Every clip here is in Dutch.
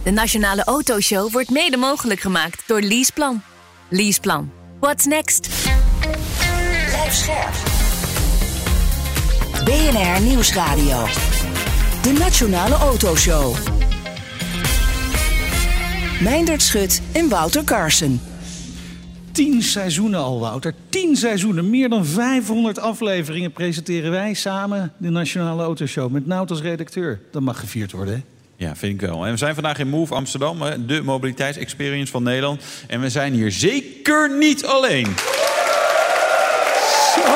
De Nationale Autoshow wordt mede mogelijk gemaakt door Leaseplan. Leaseplan. What's next? Blijf scherp. BNR Nieuwsradio. De Nationale Autoshow. Meindert Schut en Wouter Carson. 10 seizoenen al, Wouter. 10 seizoenen. Meer dan 500 afleveringen presenteren wij samen de Nationale Autoshow. Met Nout als redacteur. Dat mag gevierd worden, hè? Ja, vind ik wel. En we zijn vandaag in Move Amsterdam, de mobiliteitsexperience van Nederland. En we zijn hier zeker niet alleen. Zo.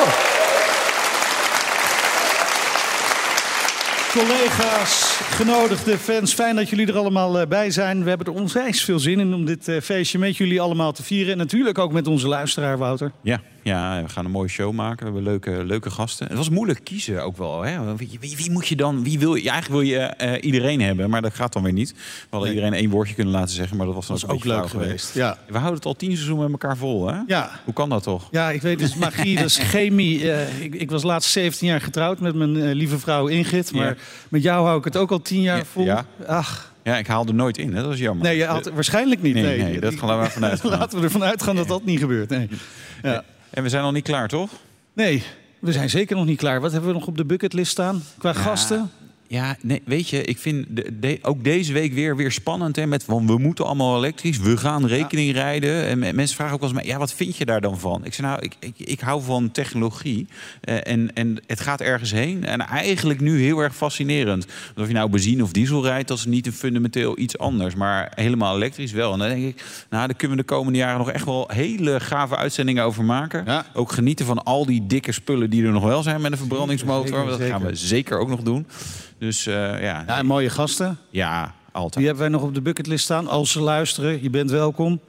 Collega's, genodigde fans, fijn dat jullie er allemaal bij zijn. We hebben er onwijs veel zin in om dit feestje met jullie allemaal te vieren. En natuurlijk ook met onze luisteraar, Wouter. Ja, we gaan een mooie show maken. We hebben leuke gasten. Het was moeilijk kiezen ook wel. Hè? Wie moet je dan? Wie wil je? Eigenlijk wil je iedereen hebben, maar dat gaat dan weer niet. We hadden iedereen 1 woordje kunnen laten zeggen, maar dat was dan ook leuk geweest. Ja. We houden het al 10 seizoenen met elkaar vol, hè? Ja. Hoe kan dat toch? Ja, ik weet, het is magie, dat is chemie. Ik was laatst 17 jaar getrouwd met mijn lieve vrouw Ingrid. Maar met jou hou ik het ook al 10 jaar vol. Ja. Ach. Ja, ik haalde er nooit in, hè? Dat is jammer. Nee, je haalt waarschijnlijk niet. Nee, dat gaan we maar vanuit gaan. Laten we ervan uitgaan dat dat niet gebeurt. Nee. Ja. En we zijn nog niet klaar, toch? Nee, we zijn zeker nog niet klaar. Wat hebben we nog op de bucketlist staan qua gasten? Ja, nee, weet je, ik vind ook deze week weer spannend. Hè, van we moeten allemaal elektrisch, we gaan rekening rijden. En mensen vragen ook wel eens, wat vind je daar dan van? Ik zeg, nou, ik hou van technologie. En het gaat ergens heen. En eigenlijk nu heel erg fascinerend. Want of je nou benzine of diesel rijdt, dat is niet een fundamenteel iets anders. Maar helemaal elektrisch wel. En dan denk ik, daar kunnen we de komende jaren nog echt wel hele gave uitzendingen over maken. Ja. Ook genieten van al die dikke spullen die er nog wel zijn met een verbrandingsmotor. Dat gaan we zeker ook nog doen. Dus en mooie gasten. Ja, altijd. Die hebben wij nog op de bucketlist staan. Als ze luisteren, je bent welkom.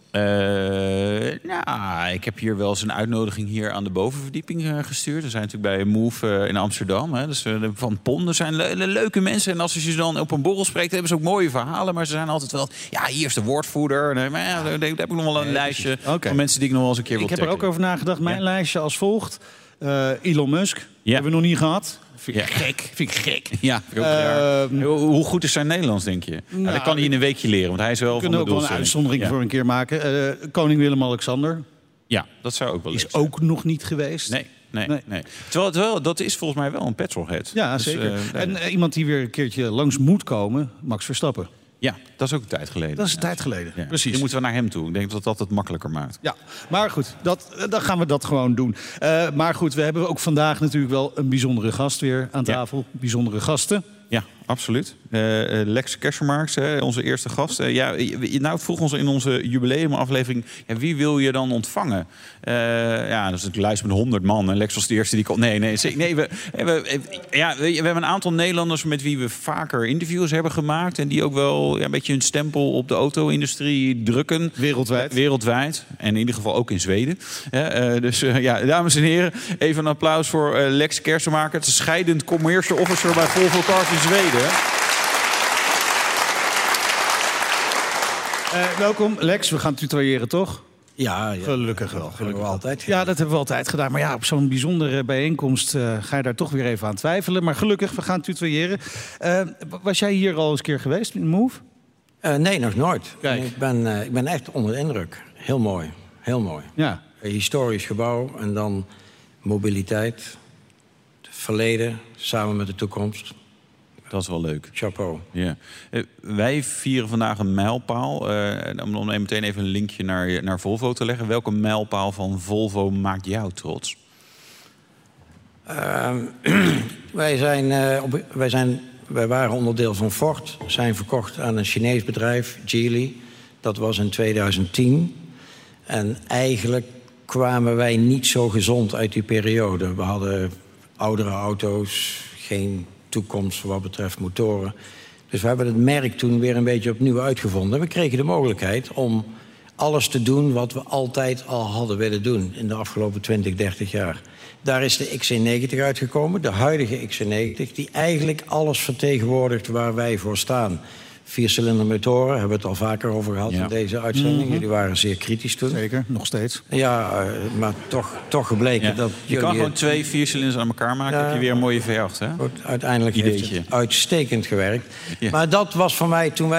Ik heb hier wel eens een uitnodiging hier aan de bovenverdieping gestuurd. We zijn natuurlijk bij Move in Amsterdam. Hè. Dus van PON, er zijn leuke mensen. En als je ze dan op een borrel spreekt, hebben ze ook mooie verhalen. Maar ze zijn altijd wel, hier is de woordvoerder. Nee, maar daar heb ik nog wel een lijstje van mensen die ik nog wel eens een keer wil Ik heb er ook over nagedacht. Mijn lijstje als volgt. Elon Musk, hebben we nog niet gehad. Vind ik gek. Ja, hoe goed is zijn Nederlands, denk je? Nou, dat kan hij in een weekje leren, want hij is wel van de doelstelling. We kunnen ook wel een uitzondering voor een keer maken. Koning Willem-Alexander. Ja, dat zou ook wel is ook nog niet geweest. Nee. Terwijl dat is volgens mij wel een petrolhead. Ja, dus, zeker. En iemand die weer een keertje langs moet komen, Max Verstappen. Ja, dat is ook een tijd geleden. Dat is een tijd geleden, precies. Dan moeten we naar hem toe. Ik denk dat dat het makkelijker maakt. Ja, maar goed, dan gaan we dat gewoon doen. Maar goed, we hebben ook vandaag natuurlijk wel een bijzondere gast weer aan tafel. Bijzondere gasten. Ja, absoluut. Lex Kesselmarks, onze eerste gast. Het vroeg ons in onze jubileumaflevering, wie wil je dan ontvangen? Dat is een lijst met 100 man. En Lex was de eerste die kon. Nee, we hebben een aantal Nederlanders met wie we vaker interviews hebben gemaakt. En die ook wel een beetje hun stempel op de auto-industrie drukken. Wereldwijd. En in ieder geval ook in Zweden. Dames en heren, even een applaus voor Lex Kesselmarks, scheidend commercial officer bij Volvo Cars in Zweden. Welkom, Lex. We gaan tutoyeren, toch? Ja. Gelukkig wel. Gelukkig altijd. Ja, dat hebben we altijd gedaan. Maar op zo'n bijzondere bijeenkomst ga je daar toch weer even aan twijfelen. Maar gelukkig, we gaan tutoyeren. Was jij hier al eens een keer geweest in Move? Nee, nog nooit. Kijk. Ik ben echt onder de indruk. Heel mooi. Heel mooi. Ja. Een historisch gebouw en dan mobiliteit. Het verleden samen met de toekomst. Dat is wel leuk. Chapeau. Ja. Wij vieren vandaag een mijlpaal. Om meteen even een linkje naar Volvo te leggen. Welke mijlpaal van Volvo maakt jou trots? Wij waren onderdeel van Ford. Zijn verkocht aan een Chinees bedrijf, Geely. Dat was in 2010. En eigenlijk kwamen wij niet zo gezond uit die periode. We hadden oudere auto's, geen toekomst wat betreft motoren. Dus we hebben het merk toen weer een beetje opnieuw uitgevonden. We kregen de mogelijkheid om alles te doen wat we altijd al hadden willen doen in de afgelopen 20, 30 jaar. Daar is de XC90 uitgekomen, de huidige XC90, die eigenlijk alles vertegenwoordigt waar wij voor staan. 4-cilinder motoren, hebben we het al vaker over gehad in deze uitzending. Jullie waren zeer kritisch toen. Zeker, nog steeds. Ja, maar toch gebleken dat je kan gewoon 2 4-cilinders aan elkaar maken. Heb je weer een mooie V8, hè? Goed, uiteindelijk heeft het uitstekend gewerkt. Ja. Maar dat was voor mij, toen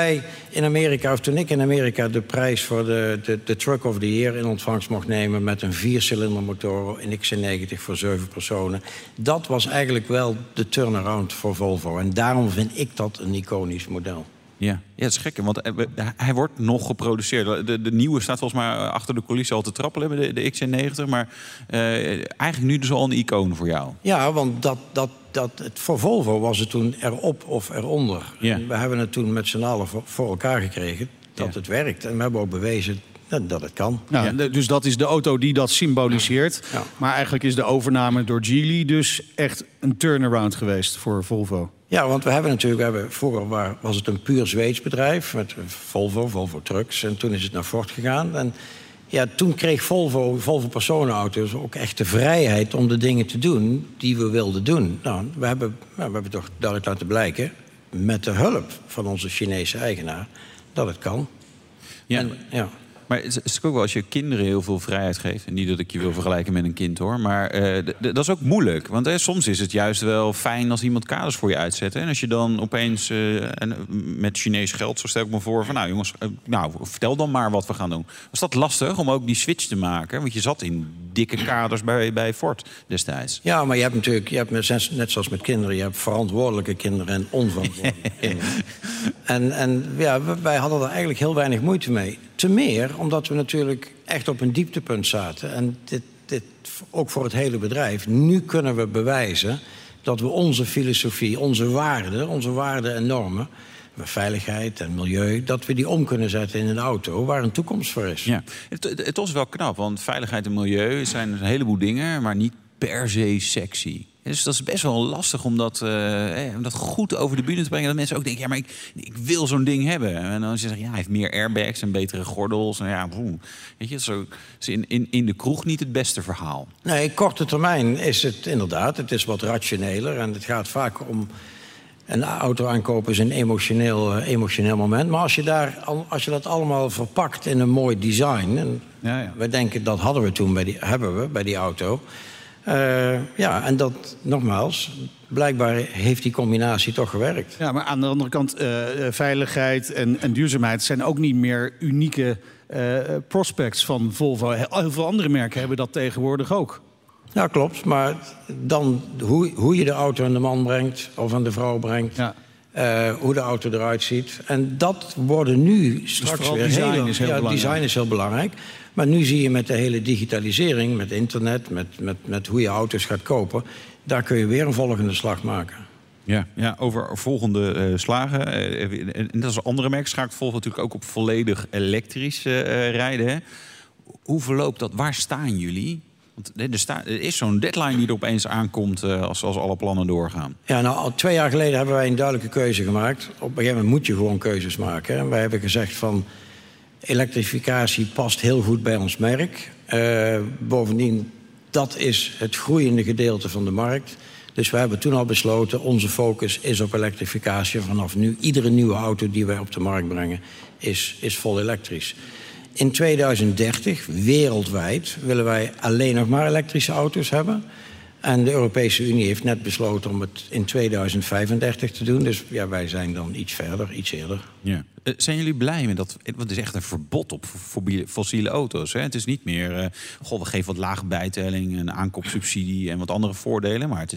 ik in Amerika de prijs voor de Truck of the Year in ontvangst mocht nemen met een 4-cilinder motor in XC90 voor 7 personen. Dat was eigenlijk wel de turnaround voor Volvo. En daarom vind ik dat een iconisch model. Ja, het is gek, want hij wordt nog geproduceerd. De nieuwe staat volgens mij achter de coulissen al te trappelen, de XC90. Maar eigenlijk nu dus al een icoon voor jou. Ja, want voor Volvo was het toen erop of eronder. Ja. We hebben het toen met z'n allen voor elkaar gekregen dat het werkt. En we hebben ook bewezen dat het kan. Ja, dus dat is de auto die dat symboliseert. Ja. Maar eigenlijk is de overname door Geely dus echt een turnaround geweest voor Volvo. Ja, want vroeger was het een puur Zweeds bedrijf met Volvo Trucks. En toen is het naar Ford gegaan. En ja, toen kreeg Volvo personenauto's ook echt de vrijheid om de dingen te doen die we wilden doen. Nou, we hebben toch duidelijk laten blijken, met de hulp van onze Chinese eigenaar, dat het kan. Ja. Maar het is ook wel als je kinderen heel veel vrijheid geeft. En niet dat ik je wil vergelijken met een kind, hoor. Maar dat is ook moeilijk. Want soms is het juist wel fijn als iemand kaders voor je uitzet. En als je dan opeens met Chinees geld, zo stel ik me voor, van nou jongens, vertel dan maar wat we gaan doen. Was dat lastig om ook die switch te maken? Want je zat in dikke kaders bij Ford destijds. Ja, maar je hebt net zoals met kinderen, je hebt verantwoordelijke kinderen en onverantwoordelijke kinderen. En wij hadden er eigenlijk heel weinig moeite mee. Te meer omdat we natuurlijk echt op een dieptepunt zaten. En dit ook voor het hele bedrijf. Nu kunnen we bewijzen dat we onze filosofie, onze waarden en normen, veiligheid en milieu, dat we die om kunnen zetten in een auto waar een toekomst voor is. Ja, het was wel knap, want veiligheid en milieu zijn een heleboel dingen, maar niet per se sexy. Dus dat is best wel lastig om dat goed over de bühne te brengen. Dat mensen ook denken, ja, maar ik wil zo'n ding hebben. En dan zeggen hij heeft meer airbags en betere gordels. En ja, weet je, zo is in de kroeg niet het beste verhaal. Nee, korte termijn is het inderdaad. Het is wat rationeler en het gaat vaak om een auto aankopen is een emotioneel moment. Maar als je dat allemaal verpakt in een mooi design, en we denken dat hebben we bij die auto. En dat, nogmaals, blijkbaar heeft die combinatie toch gewerkt. Ja, maar aan de andere kant, veiligheid en duurzaamheid zijn ook niet meer unieke prospects van Volvo. Heel veel andere merken hebben dat tegenwoordig ook. Ja, klopt. Maar dan hoe je de auto aan de man brengt of aan de vrouw brengt. Ja. Hoe de auto eruit ziet. En dat worden nu straks dus weer design is heel belangrijk. Design is heel belangrijk. Maar nu zie je met de hele digitalisering, met internet, met hoe je auto's gaat kopen, daar kun je weer een volgende slag maken. Ja, over volgende slagen. En dat is een andere merk. Schakelt Volvo natuurlijk ook op volledig elektrisch rijden. Hè? Hoe verloopt dat? Waar staan jullie? Want er is zo'n deadline die er opeens aankomt als alle plannen doorgaan. Ja, nou, al 2 jaar geleden hebben wij een duidelijke keuze gemaakt. Op een gegeven moment moet je gewoon keuzes maken. En wij hebben gezegd van elektrificatie past heel goed bij ons merk. Bovendien, dat is het groeiende gedeelte van de markt. Dus we hebben toen al besloten, onze focus is op elektrificatie. Vanaf nu, iedere nieuwe auto die wij op de markt brengen, is vol elektrisch. In 2030, wereldwijd, willen wij alleen nog maar elektrische auto's hebben. En de Europese Unie heeft net besloten om het in 2035 te doen. Dus ja, wij zijn dan iets verder, iets eerder. Ja. Zijn jullie blij met dat? Want het is echt een verbod op fossiele auto's. Hè? Het is niet meer, we geven wat lage bijtelling, een aankoopsubsidie en wat andere voordelen. Maar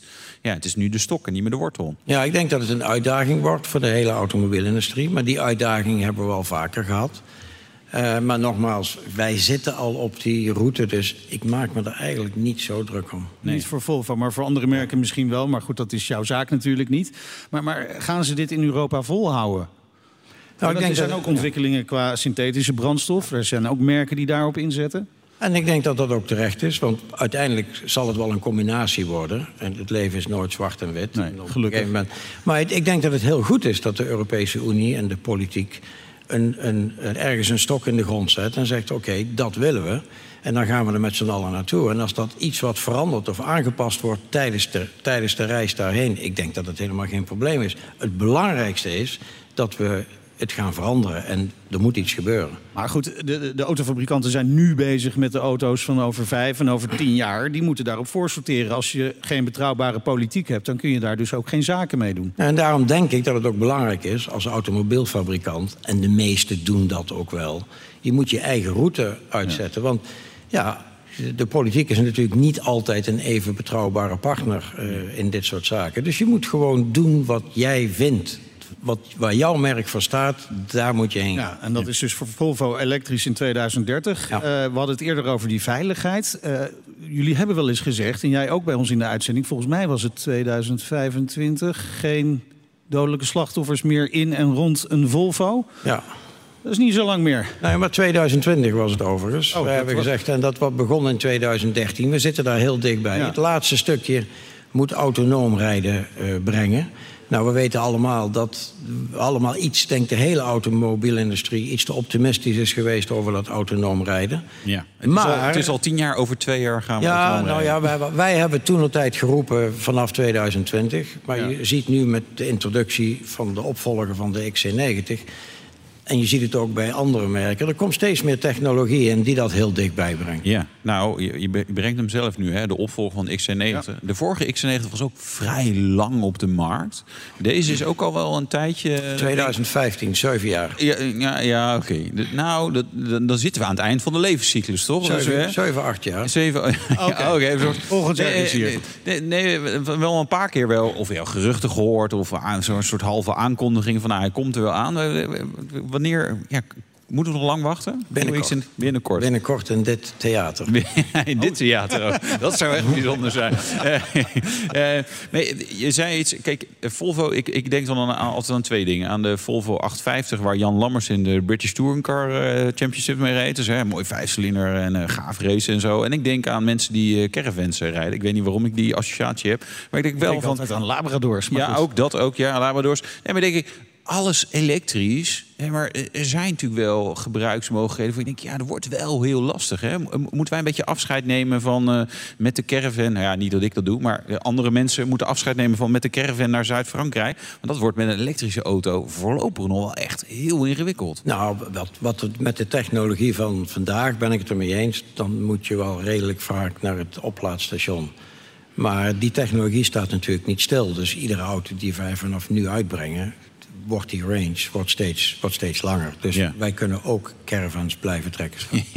het is nu de stok en niet meer de wortel. Ja, ik denk dat het een uitdaging wordt voor de hele automobielindustrie. Maar die uitdaging hebben we al vaker gehad. Maar nogmaals, wij zitten al op die route, dus ik maak me er eigenlijk niet zo druk om. Nee. Niet voor Volvo, maar voor andere merken misschien wel. Maar goed, dat is jouw zaak natuurlijk niet. Maar gaan ze dit in Europa volhouden? Nou, er zijn ook ontwikkelingen qua synthetische brandstof. Er zijn ook merken die daarop inzetten. En ik denk dat dat ook terecht is, want uiteindelijk zal het wel een combinatie worden. En het leven is nooit zwart en wit. Nee, gelukkig. Maar ik denk dat het heel goed is dat de Europese Unie en de politiek ergens een stok in de grond zet en zegt oké, dat willen we. En dan gaan we er met z'n allen naartoe. En als dat iets wat verandert of aangepast wordt tijdens de reis daarheen, ik denk dat het helemaal geen probleem is. Het belangrijkste is dat we het gaan veranderen en er moet iets gebeuren. Maar goed, de autofabrikanten zijn nu bezig met de auto's van over 5 en over 10 jaar. Die moeten daarop voorsorteren. Als je geen betrouwbare politiek hebt, dan kun je daar dus ook geen zaken mee doen. En daarom denk ik dat het ook belangrijk is als automobielfabrikant, en de meesten doen dat ook wel, je moet je eigen route uitzetten. Ja. Want ja, de politiek is natuurlijk niet altijd een even betrouwbare partner in dit soort zaken. Dus je moet gewoon doen wat jij vindt. Waar jouw merk voor staat, daar moet je heen. Ja, en dat is dus voor Volvo elektrisch in 2030. Ja. We hadden het eerder over die veiligheid. Jullie hebben wel eens gezegd, en jij ook bij ons in de uitzending, volgens mij was het 2025... geen dodelijke slachtoffers meer in en rond een Volvo. Ja. Dat is niet zo lang meer. Nee, maar 2020 was het overigens. We hebben gezegd, en dat wat begon in 2013. We zitten daar heel dichtbij. Ja. Het laatste stukje moet autonoom rijden brengen. Nou, we weten allemaal dat denkt de hele automobielindustrie, iets te optimistisch is geweest over dat autonoom rijden. Ja. Het is al 10 jaar, over 2 jaar gaan we autonoom rijden. Ja, wij hebben toentertijd geroepen vanaf 2020. Maar je ziet nu met de introductie van de opvolger van de XC90... En je ziet het ook bij andere merken. Er komt steeds meer technologie in die dat heel dichtbij brengt. Ja, nou, je brengt hem zelf nu, hè, de opvolger van de XC90. Ja. De vorige XC90 was ook vrij lang op de markt. Deze is ook al wel een tijdje... 2015, 7 jaar. Ja, oké. Nou, dan zitten we aan het eind van de levenscyclus, toch? 7, 8 jaar. 7, oké. Volgend jaar is hier. Nee, wel een paar keer wel. Of geruchten gehoord. Of zo'n soort halve aankondiging van hij komt er wel aan. Wanneer... Ja, moeten we nog lang wachten? Binnenkort. Binnenkort in dit theater. In dit theater ook. Dat zou echt bijzonder zijn. Je zei iets... Kijk, Volvo... Ik denk dan altijd aan 2 dingen. Aan de Volvo 850, waar Jan Lammers in de British Touring Car Championship mee reed. Dus mooi 5-cilinder en gaaf race en zo. En ik denk aan mensen die caravans rijden. Ik weet niet waarom ik die associatie heb. Maar ik denk wel van... altijd aan Labradors. Maar ja, ook. Ja, Labradors. Nee, maar denk ik... Alles elektrisch, maar er zijn natuurlijk wel gebruiksmogelijkheden. Ik denk, ja, dat wordt wel heel lastig. Hè? Moeten wij een beetje afscheid nemen van met de caravan? Nou ja, niet dat ik dat doe, maar andere mensen moeten afscheid nemen van met de caravan naar Zuid-Frankrijk. Want dat wordt met een elektrische auto voorlopig nog wel echt heel ingewikkeld. Nou, met de technologie van vandaag ben ik het ermee eens. Dan moet je wel redelijk vaak naar het oplaadstation. Maar die technologie staat natuurlijk niet stil. Dus iedere auto die wij vanaf nu uitbrengen, wordt die range steeds langer. Dus wij kunnen ook caravans blijven trekken.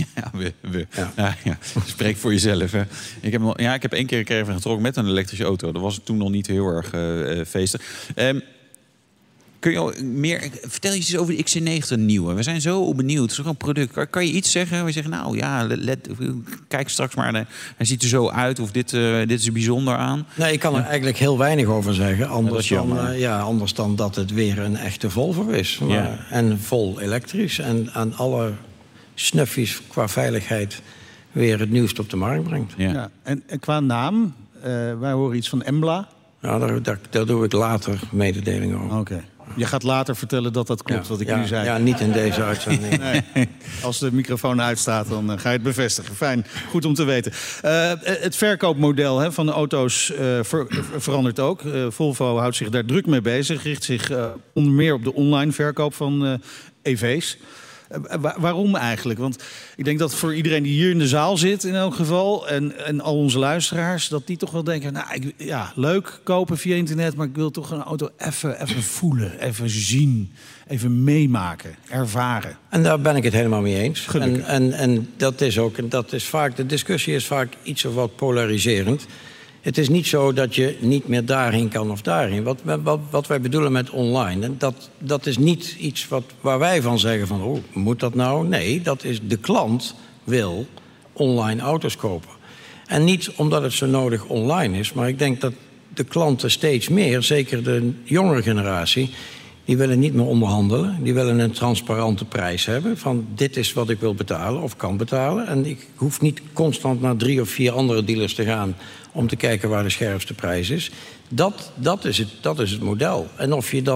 Spreek voor jezelf. Hè. Ik heb 1 keer een caravan getrokken met een elektrische auto. Dat was toen nog niet heel erg feestig. Kun je meer... Vertel je iets over de XC90 nieuwe. We zijn zo benieuwd. Het is toch een product. Kan je iets zeggen? We zeggen, nou ja, kijk straks maar. Hij ziet er zo uit. Of dit is bijzonder aan. Nee, ik kan er eigenlijk heel weinig over zeggen. Anders dan dat het weer een echte Volvo is. Maar, en vol elektrisch. En aan alle snuffies qua veiligheid weer het nieuwste op de markt brengt. Ja. En qua naam, wij horen iets van Embla. Ja, daar doe ik later mededelingen over. Oké. Je gaat later vertellen dat klopt, wat ik nu zei. Ja, niet in deze uitzending. Nee. Als de microfoon uitstaat, dan ga je het bevestigen. Fijn, goed om te weten. Het verkoopmodel van de auto's verandert ook. Volvo houdt zich daar druk mee bezig. Richt zich onder meer op de online verkoop van EV's. Waarom eigenlijk? Want ik denk dat voor iedereen die hier in de zaal zit in elk geval, en al onze luisteraars, dat die toch wel denken, leuk kopen via internet, maar ik wil toch een auto even voelen, even zien, even meemaken, ervaren. En daar ben ik het helemaal mee eens. En dat is ook, de discussie is vaak iets of wat polariserend. Het is niet zo dat je niet meer daarheen kan of daarheen. Wat wij bedoelen met online, dat is niet iets waar wij van zeggen van, moet dat nou? Nee, dat is de klant wil online auto's kopen. En niet omdat het zo nodig online is, maar ik denk dat de klanten steeds meer, zeker de jongere generatie, die willen niet meer onderhandelen. Die willen een transparante prijs hebben. Van dit is wat ik wil betalen of kan betalen. En ik hoef niet constant naar 3 of 4 andere dealers te gaan om te kijken waar de scherpste prijs is. Dat is het model. En of je dan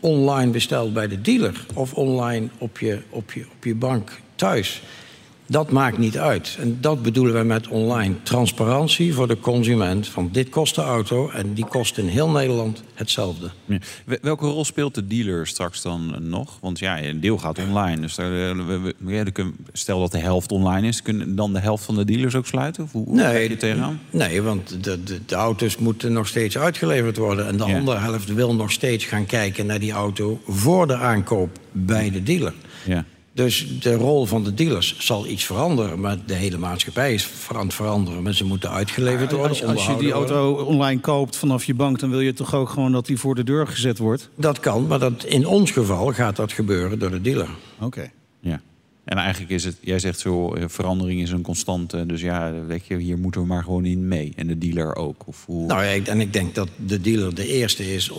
online bestelt bij de dealer of online op je bank thuis. Dat maakt niet uit. En dat bedoelen wij met online. Transparantie voor de consument. Van dit kost de auto en die kost in heel Nederland hetzelfde. Ja. Welke rol speelt de dealer straks dan nog? Want ja, een deel gaat online. Dus stel dat de helft online is, kunnen dan de helft van de dealers ook sluiten? Of hoe kijk je tegenaan? Nee, want de auto's moeten nog steeds uitgeleverd worden. En de andere helft wil nog steeds gaan kijken naar die auto voor de aankoop bij de dealer. Ja. Dus de rol van de dealers zal iets veranderen. Maar de hele maatschappij is aan het veranderen. Mensen moeten uitgeleverd worden. Als je die auto online koopt vanaf je bank, dan wil je toch ook gewoon dat die voor de deur gezet wordt? Dat kan, maar in ons geval gaat dat gebeuren door de dealer. Oké. Ja. En eigenlijk is het, jij zegt zo, verandering is een constante. Dus ja, weet je, hier moeten we maar gewoon in mee. En de dealer ook. Of hoe... Nou ja, en ik denk dat de dealer de eerste is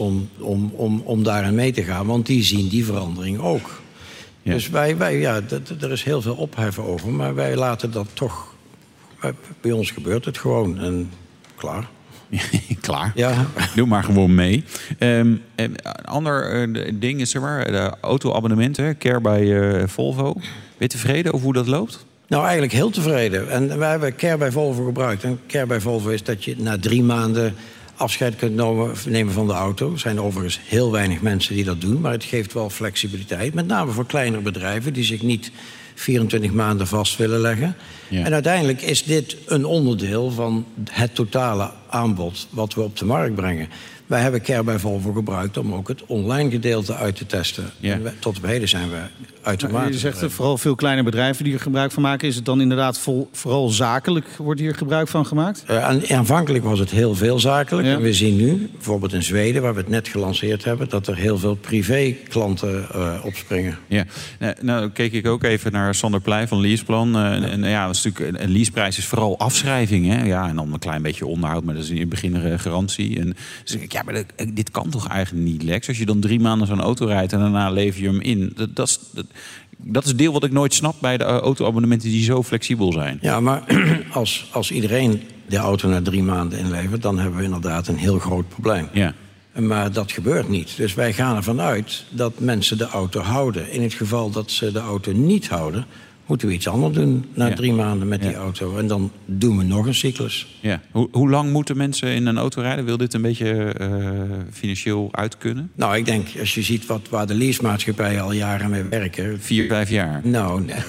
om daarin mee te gaan. Want die zien die verandering ook. Ja. Dus er is heel veel opheffen over, maar wij laten dat toch... Bij ons gebeurt het gewoon en klaar. Klaar. Ja. Doe maar gewoon mee. Een ander ding is de auto-abonnementen. Care bij Volvo. Ben je tevreden over hoe dat loopt? Nou, eigenlijk heel tevreden. En wij hebben Care bij Volvo gebruikt. En Care bij Volvo is dat je na 3 maanden... afscheid kunt nemen van de auto. Er zijn overigens heel weinig mensen die dat doen, maar het geeft wel flexibiliteit. Met name voor kleinere bedrijven die zich niet 24 maanden vast willen leggen. Ja. En uiteindelijk is dit een onderdeel van het totale aanbod wat we op de markt brengen. Wij hebben Care bij Volvo gebruikt om ook het online gedeelte uit te testen. Ja. Tot op heden zijn we uitermate... Je zegt vooral veel kleine bedrijven die er gebruik van maken. Is het dan inderdaad vooral zakelijk wordt hier gebruik van gemaakt? Aanvankelijk was het heel veel zakelijk. Ja. En we zien nu, bijvoorbeeld in Zweden, waar we het net gelanceerd hebben, dat er heel veel privé-klanten opspringen. Ja. Nou keek ik ook even naar Sander Pleij van Leaseplan. Dat is natuurlijk, een leaseprijs is vooral afschrijving. Hè? Ja, en dan een klein beetje onderhoud, maar dat is in het begin een garantie. En dus ja, maar dit kan toch eigenlijk niet, Lex? Als je dan 3 maanden zo'n auto rijdt en daarna lever je hem in. Dat is het deel wat ik nooit snap bij de auto-abonnementen die zo flexibel zijn. Ja, maar als iedereen de auto na 3 maanden inlevert, dan hebben we inderdaad een heel groot probleem. Ja. Maar dat gebeurt niet. Dus wij gaan ervan uit dat mensen de auto houden. In het geval dat ze de auto niet houden, moeten we iets anders doen na 3 maanden met die auto. En dan doen we nog een cyclus. Ja. Hoe lang moeten mensen in een auto rijden? Wil dit een beetje financieel uit kunnen? Nou, ik denk, als je ziet waar de leasemaatschappijen al jaren mee werken... 4-5 jaar? Nou, nee.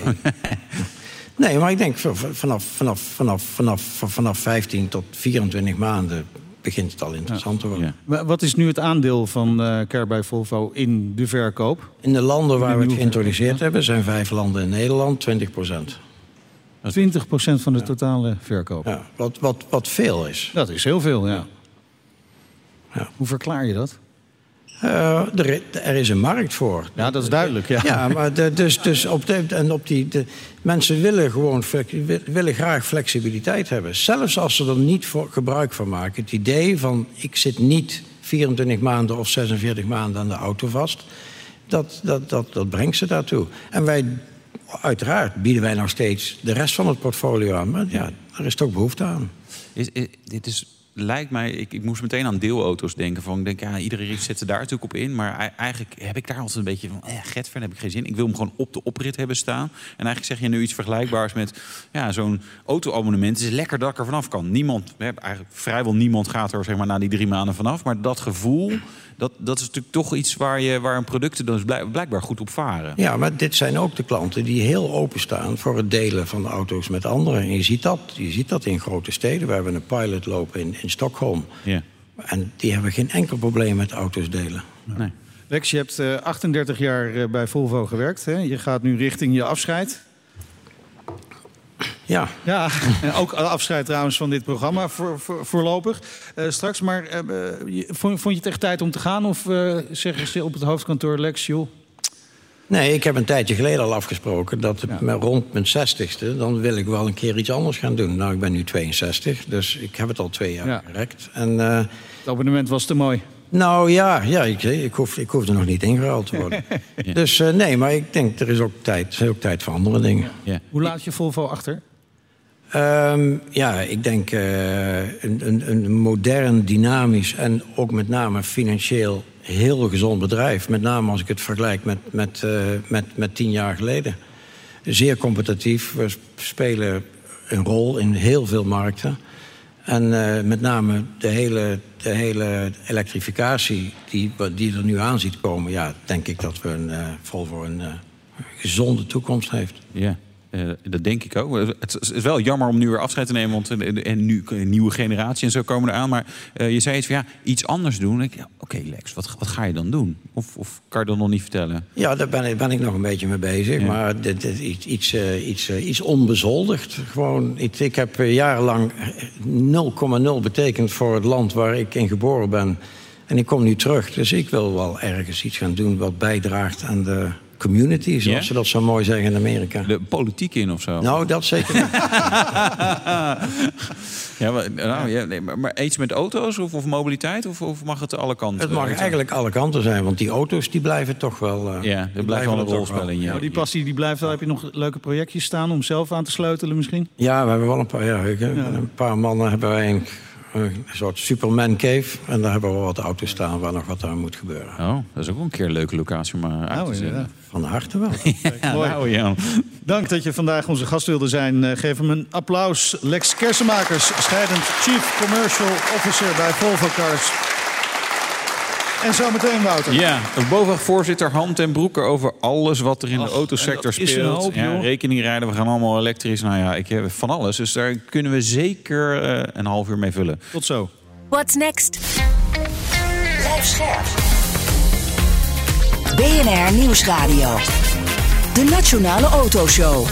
Nee, maar ik denk vanaf 15 tot 24 maanden begint het al interessant te worden. Ja. Wat is nu het aandeel van Care bij Volvo in de verkoop? In de landen waar we het geïntroduceerd hebben, zijn 5 landen in Nederland, 20%. 20% van de totale verkoop? Ja, wat veel is. Dat is heel veel, ja. Hoe verklaar je dat? Er is een markt voor. Ja, dat is duidelijk. Ja, maar mensen willen graag flexibiliteit hebben. Zelfs als ze er niet voor gebruik van maken. Het idee van, ik zit niet 24 maanden of 46 maanden aan de auto vast. Dat brengt ze daartoe. En uiteraard bieden wij nog steeds de rest van het portfolio aan. Maar ja, er is toch behoefte aan. Dit is... Lijkt mij, ik moest meteen aan deelauto's denken. Ik denk, iedereen zet er daar natuurlijk op in. Maar eigenlijk heb ik daar altijd een beetje van... Getver, heb ik geen zin. Ik wil hem gewoon op de oprit hebben staan. En eigenlijk zeg je nu iets vergelijkbaars met... zo'n auto-abonnement. Het is lekker dat ik er vanaf kan. Eigenlijk vrijwel niemand gaat er na die 3 maanden vanaf. Maar dat gevoel... Dat is natuurlijk toch iets waar een producten dus blijkbaar goed op varen. Ja, maar dit zijn ook de klanten die heel openstaan voor het delen van de auto's met anderen. En je ziet dat in grote steden. We hebben een pilot lopen in Stockholm. Ja. En die hebben geen enkel probleem met auto's delen. Nee. Lex, je hebt 38 jaar bij Volvo gewerkt. Hè? Je gaat nu richting je afscheid. Ja. Ja, en ook afscheid trouwens van dit programma voorlopig. Straks, maar vond je het echt tijd om te gaan? Of zeggen ze op het hoofdkantoor, Lex, joh? Nee, ik heb een tijdje geleden al afgesproken dat rond mijn 60ste... dan wil ik wel een keer iets anders gaan doen. Nou, ik ben nu 62, dus ik heb het al 2 jaar gerekt. En, het abonnement was te mooi. Nou ja, ik hoef er nog niet ingehaald te worden. Dus nee, maar ik denk, er is ook tijd voor andere dingen. Ja. Hoe laat je Volvo achter? Ik denk een modern, dynamisch en ook met name financieel heel gezond bedrijf. Met name als ik het vergelijk met 10 jaar geleden. Zeer competitief. We spelen een rol in heel veel markten. En met name de hele elektrificatie die er nu aan ziet komen... ja, denk ik dat we vol voor een gezonde toekomst heeft. Ja. Dat denk ik ook. Het is wel jammer om nu weer afscheid te nemen, want nu een nieuwe generatie en zo komen eraan. Maar je zei iets van iets anders doen. Oké, Lex, wat ga je dan doen? Of kan je dat nog niet vertellen? Ja, daar ben ik nog een beetje mee bezig. Ja. Maar dit is iets onbezoldigd. Gewoon, ik heb jarenlang 0,0 betekend voor het land waar ik in geboren ben. En ik kom nu terug. Dus ik wil wel ergens iets gaan doen wat bijdraagt aan de community, zoals ze dat zo mooi zeggen in Amerika. De politiek in of zo? Nou, dat zeker niet. Maar iets met auto's of mobiliteit? Of mag het alle kanten? Het mag eigenlijk alle kanten zijn, want die auto's die blijven toch wel... er blijft wel een rol spelen. Ja. Die passie die blijft wel. Heb je nog leuke projectjes staan om zelf aan te sleutelen misschien? Ja, we hebben wel een paar. Een paar mannen hebben wij een soort Superman cave. En daar hebben we wat auto's staan waar nog wat aan moet gebeuren. Oh, dat is ook wel een keer een leuke locatie om uit te zetten. Van harte wel. Mooi. Jan. Dank dat je vandaag onze gast wilde zijn. Geef hem een applaus. Lex Kersenmakers, scheidend Chief Commercial Officer bij Volvo Cars. En zo meteen, Wouter. Ja, BOVAG-voorzitter Han ten Broeke over alles wat er in de autosector speelt. Rekeningrijden, we gaan allemaal elektrisch. Nou ja, ik heb van alles. Dus daar kunnen we zeker een half uur mee vullen. Tot zo. What's next? Blijf scherp. BNR Nieuwsradio. De Nationale Autoshow.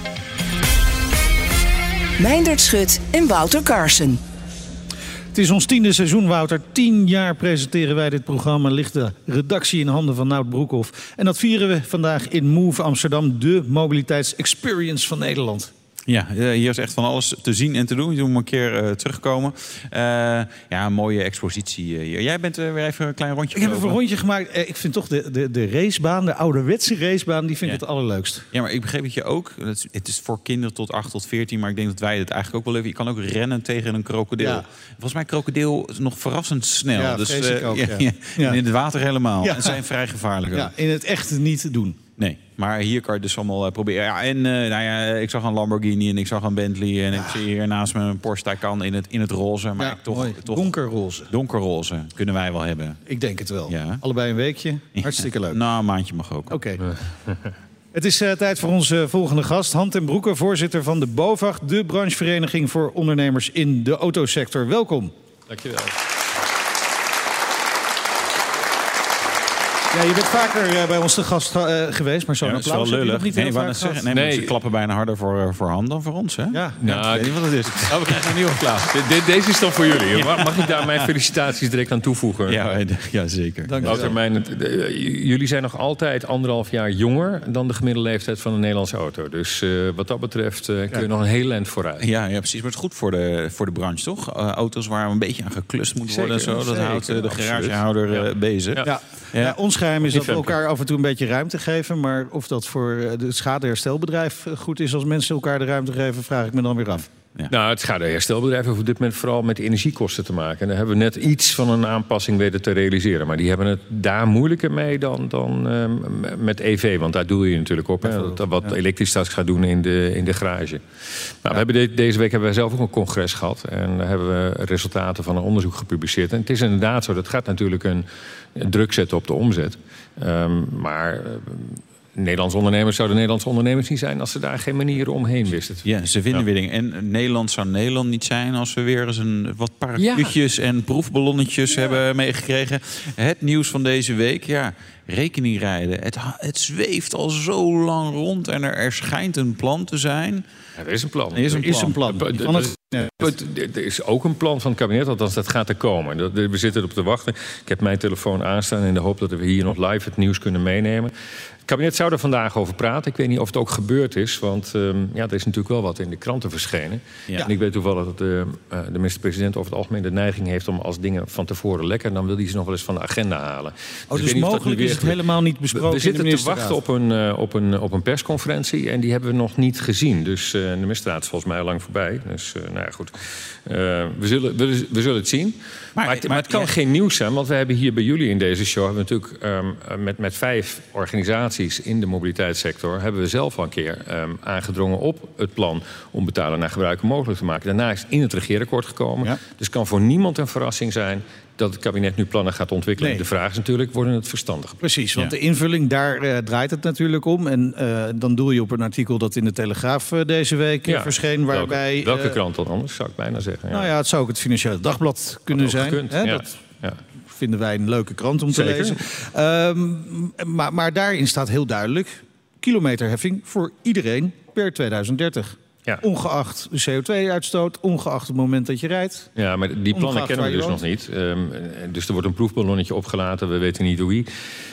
Meindert Schut en Wouter Carson. Het is ons 10e seizoen, Wouter. 10 jaar presenteren wij dit programma. Ligt de redactie in handen van Nout Broekhoff. En dat vieren we vandaag in Move Amsterdam. De mobiliteitsexperience van Nederland. Ja, hier is echt van alles te zien en te doen. Je moet een keer terugkomen. Een mooie expositie hier. Jij bent weer even een klein rondje gelopen. Ik heb even een rondje gemaakt. Ik vind toch de racebaan, de ouderwetse racebaan, die vind ik het allerleukst. Ja, maar ik begreep dat je ook... Het is voor kinderen tot 8 tot 14, maar ik denk dat wij het eigenlijk ook wel even... Je kan ook rennen tegen een krokodil. Ja. Volgens mij krokodil is nog verrassend snel. Ja, dus ik ook, En in het water helemaal. Ja. En zijn vrij gevaarlijk. Ja, in het echt niet doen. Nee, maar hier kan je dus allemaal proberen. Ja, en ik zag een Lamborghini en ik zag een Bentley... en ik zie hier naast me een Porsche Taycan in het roze. Maar toch donkerroze. Donkerroze kunnen wij wel hebben. Ik denk het wel. Ja. Allebei een weekje. Hartstikke leuk. Nou, een maandje mag ook. Oké. Het is tijd voor onze volgende gast. Han ten Broeke, voorzitter van de BOVAG... de branchevereniging voor ondernemers in de autosector. Welkom. Dankjewel. Ja, je bent vaker bij ons te gast geweest, maar zo'n applaus heb je nog niet heel vaak gehad. Nee, ze klappen bijna harder voor Han dan voor ons, hè? Ja. Ik weet niet wat het is. We krijgen een nieuwe applaus. Deze is dan voor jullie. Ja. Mag ik daar mijn felicitaties direct aan toevoegen? Ja zeker. Dank je wel. Jullie zijn nog altijd 1,5 jaar jonger dan de gemiddelde leeftijd van een Nederlandse auto. Dus wat dat betreft kun je nog een heel eind vooruit. Ja, precies. Maar het is goed voor de branche, toch? Auto's waar een beetje aan geklust moet worden en zo. Dat houdt de garagehouder bezig. Ja, ons geheim is dat we elkaar af en toe een beetje ruimte geven. Maar of dat voor het schadeherstelbedrijf goed is als mensen elkaar de ruimte geven, vraag ik me dan weer af. Ja. Nou, het schadeherstelbedrijf heeft op dit moment vooral met energiekosten te maken. En daar hebben we net iets van een aanpassing weten te realiseren. Maar die hebben het daar moeilijker mee dan met EV. Want daar doe je natuurlijk op. Wat elektrisch straks gaat doen in de garage. Nou, we hebben deze week hebben wij zelf ook een congres gehad. En daar hebben we resultaten van een onderzoek gepubliceerd. En het is inderdaad zo, dat gaat natuurlijk een druk zetten op de omzet. Maar Nederlandse ondernemers zouden Nederlandse ondernemers niet zijn als ze daar geen manieren omheen wisten. Ja, ze vinden weer dingen. En Nederland zou Nederland niet zijn als we weer eens wat parachutjes en proefballonnetjes hebben meegekregen. Het nieuws van deze week, rekeningrijden. Het zweeft al zo lang rond en er schijnt een plan te zijn. Ja, er is een plan. Er is ook een plan van het kabinet, althans dat gaat er komen. We zitten erop te wachten. Ik heb mijn telefoon aanstaan in de hoop dat we hier nog live het nieuws kunnen meenemen. Het kabinet zou er vandaag over praten. Ik weet niet of het ook gebeurd is. Want er is natuurlijk wel wat in de kranten verschenen. Ja. En ik weet toevallig dat de minister-president over het algemeen de neiging heeft om als dingen van tevoren lekker, dan wil hij ze nog wel eens van de agenda halen. Dus mogelijk is het helemaal niet besproken. We zitten te wachten op een persconferentie en die hebben we nog niet gezien. Dus de ministerraad is volgens mij al lang voorbij. Dus goed. We zullen het zien. Maar het kan geen nieuws zijn, want we hebben hier bij jullie in deze show hebben we natuurlijk met 5 organisaties in de mobiliteitssector hebben we zelf al een keer aangedrongen op het plan om betalen naar gebruiker mogelijk te maken. Daarna is het in het regeerakkoord gekomen. Ja. Dus het kan voor niemand een verrassing zijn dat het kabinet nu plannen gaat ontwikkelen. Nee. De vraag is natuurlijk, worden het verstandig? Precies, want de invulling, daar draait het natuurlijk om. En dan doel je op een artikel dat in de Telegraaf deze week verscheen. Waarbij, welke krant dan anders, zou ik bijna zeggen. Ja. Nou ja, het zou ook het Financiële Dagblad kunnen zijn. Hè? Ja. Dat vinden wij een leuke krant om te lezen. Maar daarin staat heel duidelijk kilometerheffing voor iedereen per 2030. Ja. Ongeacht de CO2-uitstoot, ongeacht het moment dat je rijdt. Ja, maar die plannen kennen we dus nog niet. Dus er wordt een proefballonnetje opgelaten. We weten niet hoe wie.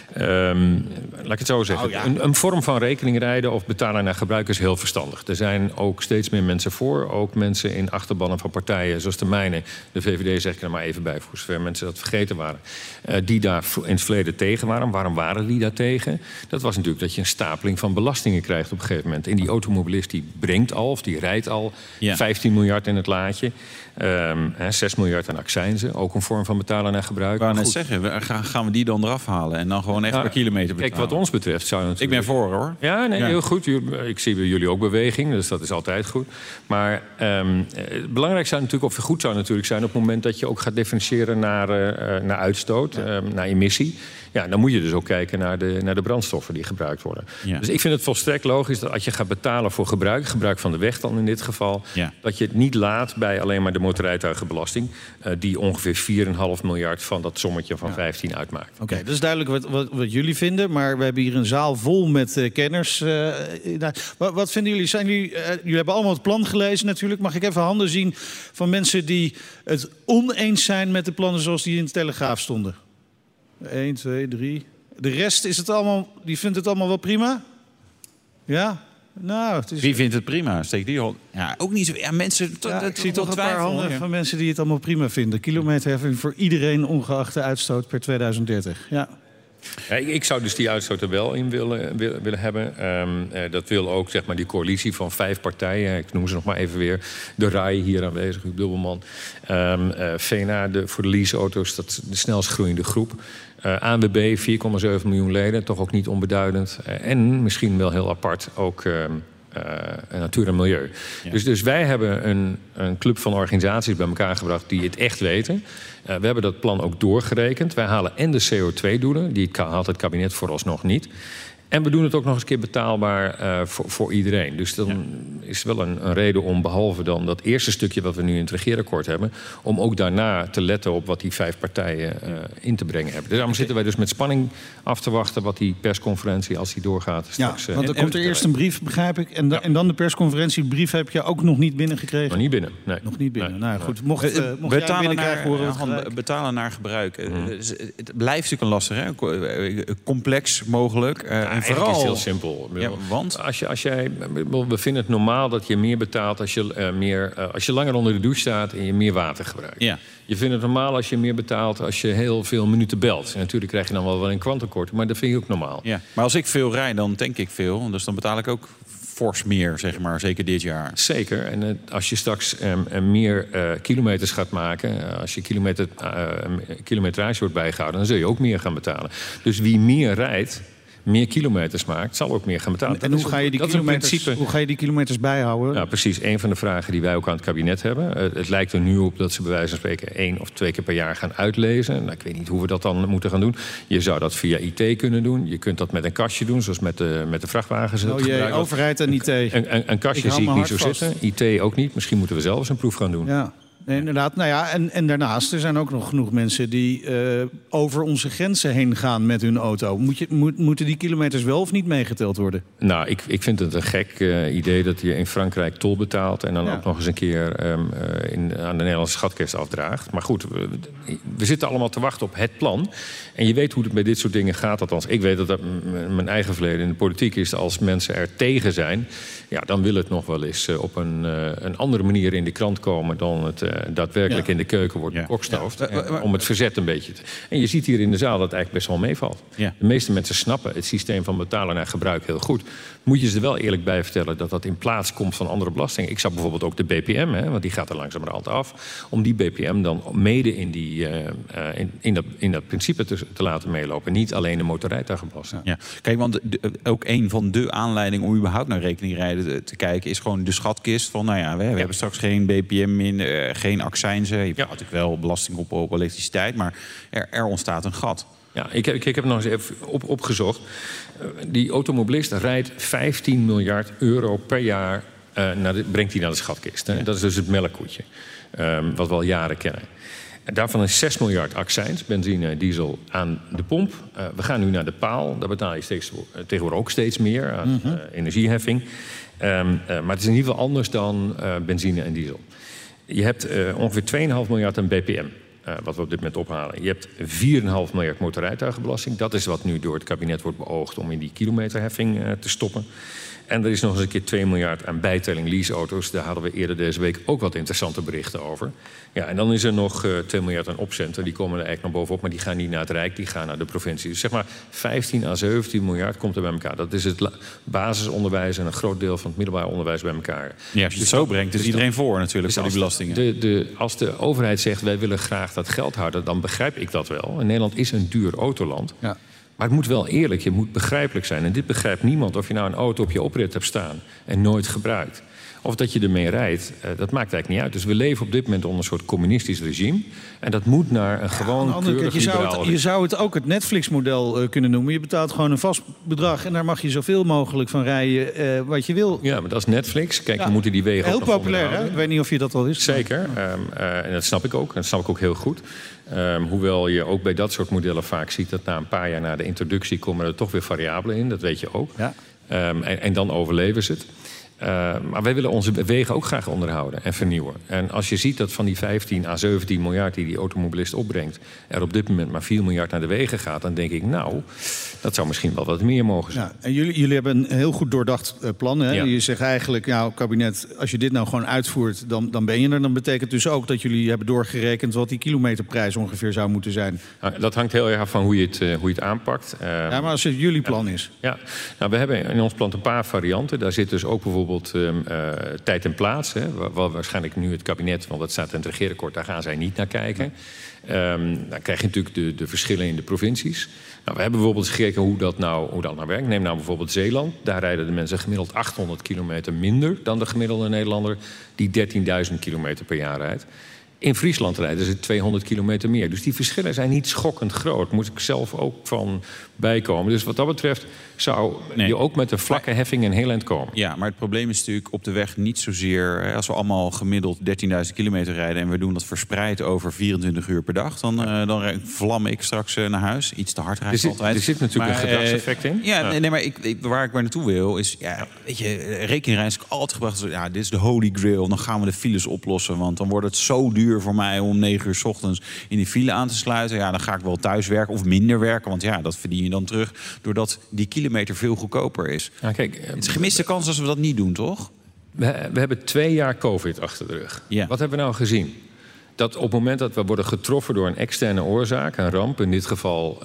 Laat ik het zo zeggen. Een vorm van rekeningrijden of betalen naar gebruik is heel verstandig. Er zijn ook steeds meer mensen voor. Ook mensen in achterbannen van partijen zoals de mijne. De VVD zeg ik er maar even bij, voor zover mensen dat vergeten waren. Die daar in het verleden tegen waren. Waarom waren die daar tegen? Dat was natuurlijk dat je een stapeling van belastingen krijgt op een gegeven moment. En die automobilist die brengt al, of die rijdt al 15 miljard in het laadje. 6 miljard aan accijnzen. Ook een vorm van betalen naar gebruik. Ik wou net zeggen, gaan we die dan eraf halen? En dan gewoon echt per kilometer betalen? Kijk, wat ons betreft zou natuurlijk... Ik ben voor, hoor. Ja, heel goed. Ik zie bij jullie ook beweging, dus dat is altijd goed. Maar belangrijk zou natuurlijk, of goed zou natuurlijk zijn op het moment dat je ook gaat differentiëren naar uitstoot, naar emissie. Ja, dan moet je dus ook kijken naar de brandstoffen die gebruikt worden. Ja. Dus ik vind het volstrekt logisch dat als je gaat betalen voor gebruik van de weg dan in dit geval, dat je het niet laat bij alleen maar de motorrijtuigenbelasting, die ongeveer 4,5 miljard van dat sommetje van 15 uitmaakt. Oké, dat is duidelijk wat jullie vinden, maar we hebben hier een zaal vol met kenners. Wat vinden jullie? Jullie hebben allemaal het plan gelezen natuurlijk. Mag ik even handen zien van mensen die het oneens zijn met de plannen zoals die in de Telegraaf stonden? 1, 2, 3. De rest is het allemaal, die vindt het allemaal wel prima? Ja? Nou, het is... Wie vindt het prima? Steek die hand. Ja, ook niet zo. Ja, mensen. Ik zie toch een paar handen van mensen die het allemaal prima vinden. Kilometerheffing voor iedereen ongeacht de uitstoot per 2030. Ja. Ja, ik zou dus die uitstoot er wel in willen hebben. Dat wil ook zeg maar, die coalitie van 5 partijen. Ik noem ze nog maar even weer. De RAI hier aanwezig, Huub Dubbelman. VNA voor de leaseauto's, dat is de snelst groeiende groep. ANWB, 4,7 miljoen leden, toch ook niet onbeduidend. En misschien wel heel apart ook natuur en milieu. Ja. Dus wij hebben een club van organisaties bij elkaar gebracht die het echt weten. We hebben dat plan ook doorgerekend. Wij halen en de CO2-doelen, die haalt het kabinet vooralsnog niet. En we doen het ook nog eens een keer betaalbaar voor iedereen. Dus dan is wel een reden om, behalve dan dat eerste stukje wat we nu in het regeerakkoord hebben, om ook daarna te letten op wat die 5 partijen in te brengen hebben. Dus daarom zitten wij dus met spanning af te wachten wat die persconferentie, als die doorgaat, straks... want dan komt er eerst een brief, begrijp ik, en dan de persconferentie. De brief heb je ook nog niet binnengekregen? Nog niet binnen, nee. Nog niet binnen. Nee. Nou goed, mocht jij binnenkrijgen, betalen naar gebruik. Het blijft natuurlijk een lastig, hè? Complex mogelijk. En vooral... is heel simpel. Want? We vinden het normaal dat je meer betaalt als je langer onder de douche staat en je meer water gebruikt. Ja. Je vindt het normaal als je meer betaalt als je heel veel minuten belt. En natuurlijk krijg je dan wel een kwantumkorting, maar dat vind je ook normaal. Ja. Maar als ik veel rijd, dan tank ik veel. Dus dan betaal ik ook fors meer, zeg maar, zeker dit jaar. Zeker. En als je straks meer kilometers gaat maken, als je kilometrage wordt bijgehouden, dan zul je ook meer gaan betalen. Dus wie meer rijdt, meer kilometers maakt, zal ook meer gaan betalen. En hoe ga je die kilometers bijhouden? Nou, precies. Een van de vragen die wij ook aan het kabinet hebben. Het lijkt er nu op dat ze bij wijze van spreken 1 of 2 keer per jaar gaan uitlezen. Nou, ik weet niet hoe we dat dan moeten gaan doen. Je zou dat via IT kunnen doen. Je kunt dat met een kastje doen, zoals met de vrachtwagens. Overheid en IT. Een kastje zie ik niet zo zitten. IT ook niet. Misschien moeten we zelf eens een proef gaan doen. Ja. Nee, inderdaad. Nou ja, en daarnaast, er zijn ook nog genoeg mensen die over onze grenzen heen gaan met hun auto. Moeten die kilometers wel of niet meegeteld worden? Nou, ik vind het een gek idee dat je in Frankrijk tol betaalt en dan ook nog eens een keer aan de Nederlandse schatkist afdraagt. Maar goed, we zitten allemaal te wachten op het plan. En je weet hoe het bij dit soort dingen gaat. Althans, ik weet dat mijn eigen verleden in de politiek is. Als mensen er tegen zijn, ja, dan wil het nog wel eens op een andere manier in de krant komen dan het daadwerkelijk in de keuken wordt bekokstoofd. Om het verzet een beetje te... En je ziet hier in de zaal dat het eigenlijk best wel meevalt. Ja. De meeste mensen snappen het systeem van betalen naar gebruik heel goed. Moet je ze er wel eerlijk bij vertellen dat dat in plaats komt van andere belastingen. Ik zag bijvoorbeeld ook de BPM, want die gaat er langzamerhand af. Om die BPM dan mede in dat principe te laten meelopen. Niet alleen de motorrijtuigenbelasting. Ja. Kijk, want ook een van de aanleidingen om überhaupt naar rekeningrijden te kijken is gewoon de schatkist. Van, nou ja, we hebben straks geen BPM in, geen accijnzen. Je hebt natuurlijk wel belasting op elektriciteit, maar er ontstaat een gat. Ja, ik heb nog eens even opgezocht. Die automobilist rijdt 15 miljard euro per jaar brengt hij naar de schatkist. Hè? Ja. Dat is dus het melkkoetje, wat we al jaren kennen. En daarvan is 6 miljard accijns, benzine, diesel aan de pomp. We gaan nu naar de paal. Daar betaal je tegenwoordig ook steeds meer aan energieheffing. Maar het is in ieder geval anders dan benzine en diesel. Je hebt ongeveer 2,5 miljard aan BPM. Wat we op dit moment ophalen. Je hebt 4,5 miljard motorrijtuigenbelasting. Dat is wat nu door het kabinet wordt beoogd om in die kilometerheffing te stoppen. En er is nog eens een keer 2 miljard aan bijtelling leaseauto's. Daar hadden we eerder deze week ook wat interessante berichten over. Ja, en dan is er nog 2 miljard aan opcenten. Die komen er eigenlijk nog bovenop, maar die gaan niet naar het Rijk, die gaan naar de provincie. Dus zeg maar 15 à 17 miljard komt er bij elkaar. Dat is het basisonderwijs en een groot deel van het middelbaar onderwijs bij elkaar. Ja, als je het zo brengt, is iedereen voor natuurlijk, voor die belastingen. Als de overheid zegt, wij willen graag dat geld houden, dan begrijp ik dat wel. En Nederland is een duur autoland. Ja. Maar het moet wel eerlijk, je moet begrijpelijk zijn. En dit begrijpt niemand of je nou een auto op je oprit hebt staan en nooit gebruikt. Of dat je ermee rijdt, dat maakt eigenlijk niet uit. Dus we leven op dit moment onder een soort communistisch regime. En dat moet naar een gewoon keurig liberaal... Je zou het ook het Netflix-model kunnen noemen. Je betaalt gewoon een vast bedrag en daar mag je zoveel mogelijk van rijden wat je wil. Ja, maar dat is Netflix. Kijk, we moeten die wegen heel populair, hè? Ik weet niet of je dat al wist. Zeker. En dat snap ik ook. En dat snap ik ook heel goed. Hoewel je ook bij dat soort modellen vaak ziet dat na een paar jaar na de introductie komen er toch weer variabelen in. Dat weet je ook. Ja. En dan overleven ze het. Maar wij willen onze wegen ook graag onderhouden en vernieuwen. En als je ziet dat van die 15 à 17 miljard die automobilist opbrengt, er op dit moment maar 4 miljard naar de wegen gaat, dan denk ik, nou, dat zou misschien wel wat meer mogen zijn. Ja, en jullie hebben een heel goed doordacht plan. Hè? Ja. Je zegt eigenlijk, nou, kabinet, als je dit nou gewoon uitvoert, dan ben je er. Dan betekent dus ook dat jullie hebben doorgerekend wat die kilometerprijs ongeveer zou moeten zijn. Nou, dat hangt heel erg af van hoe je het aanpakt. Ja, maar als het jullie plan is. Ja, nou, we hebben in ons plan een paar varianten. Daar zit dus ook bijvoorbeeld tijd en plaats. Hè, waar waarschijnlijk nu het kabinet, want dat staat in het regeerakkoord, daar gaan zij niet naar kijken. Dan krijg je natuurlijk de verschillen in de provincies. Nou, we hebben bijvoorbeeld gekeken hoe dat nou werkt. Neem nou bijvoorbeeld Zeeland. Daar rijden de mensen gemiddeld 800 kilometer minder dan de gemiddelde Nederlander die 13.000 kilometer per jaar rijdt. In Friesland rijden ze 200 kilometer meer. Dus die verschillen zijn niet schokkend groot. Moet ik zelf ook van bijkomen. Dus wat dat betreft zou je ook met de vlakke heffing een heel eind komen. Ja, maar het probleem is natuurlijk op de weg niet zozeer... als we allemaal gemiddeld 13.000 kilometer rijden en we doen dat verspreid over 24 uur per dag... dan vlam ik straks naar huis. Iets te hard rijden altijd. Er zit natuurlijk een gedragseffect in. Ja, nee, maar waar ik naartoe wil is... Ja, weet je, rekeningrijden is altijd gebracht... Ja, dit is de holy grail, dan gaan we de files oplossen... want dan wordt het zo duur voor mij om 9 uur 's ochtends in die file aan te sluiten. Ja, dan ga ik wel thuis werken of minder werken. Want ja, dat verdien je dan terug doordat die kilometer veel goedkoper is. Ja, kijk, het is een gemiste kans als we dat niet doen, toch? We hebben 2 jaar COVID achter de rug. Ja. Wat hebben we nou gezien? Dat op het moment dat we worden getroffen door een externe oorzaak, een ramp, in dit geval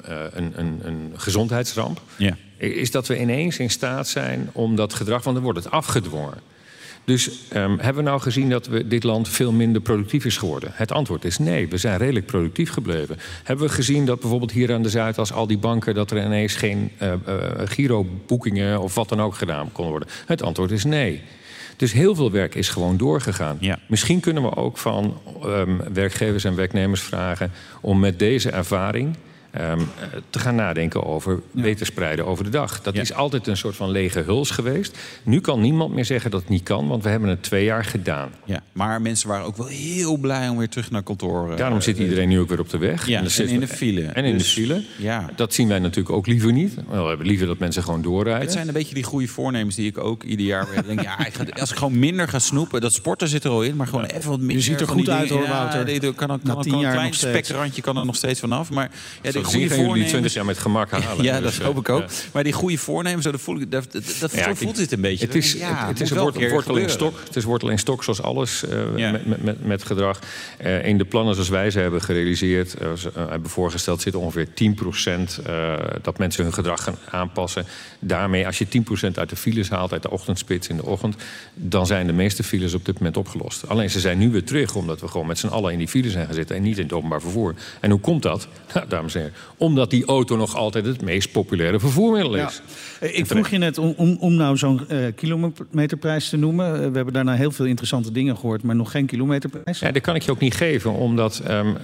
een gezondheidsramp, ja, is dat we ineens in staat zijn om dat gedrag, want dan wordt het afgedwongen. Dus hebben we nou gezien dat dit land veel minder productief is geworden? Het antwoord is nee, we zijn redelijk productief gebleven. Hebben we gezien dat bijvoorbeeld hier aan de Zuidas al die banken... dat er ineens geen giroboekingen of wat dan ook gedaan konden worden? Het antwoord is nee. Dus heel veel werk is gewoon doorgegaan. Ja. Misschien kunnen we ook van werkgevers en werknemers vragen om met deze ervaring... te gaan nadenken over beter spreiden over de dag. Dat is altijd een soort van lege huls geweest. Nu kan niemand meer zeggen dat het niet kan, want we hebben het 2 jaar gedaan. Ja, maar mensen waren ook wel heel blij om weer terug naar kantoor. Daarom zit iedereen nu ook weer op de weg. Ja, en in de file. En in de file. Ja. Dat zien wij natuurlijk ook liever niet. We hebben liever dat mensen gewoon doorrijden. Het zijn een beetje die goede voornemens die ik ook ieder jaar weer denk. Als ik gewoon minder ga snoepen, dat sporten zit er al in, maar gewoon even wat minder. Je ziet er goed uit hoor, Wouter. Kan een klein spekrandje kan er nog steeds vanaf. Maar ja, de goede voornemens 20 jaar met gemak halen. Ja, dat hoop ik ook. Ja. Maar die goede voornemens, zo voelt dit een beetje. Het is een wortel in stok. Het is wortel in stok zoals alles met gedrag. In de plannen zoals wij ze hebben gerealiseerd, hebben voorgesteld, zit ongeveer 10% dat mensen hun gedrag gaan aanpassen. Daarmee, als je 10% uit de files haalt, uit de ochtendspits in de ochtend, dan zijn de meeste files op dit moment opgelost. Alleen ze zijn nu weer terug, omdat we gewoon met z'n allen in die files zijn gaan zitten en niet in het openbaar vervoer. En hoe komt dat? Nou, dames en heren, omdat die auto nog altijd het meest populaire vervoermiddel is. Ja. Ik vroeg je net om nou zo'n kilometerprijs te noemen. We hebben daarna heel veel interessante dingen gehoord, maar nog geen kilometerprijs. Ja, dat kan ik je ook niet geven, omdat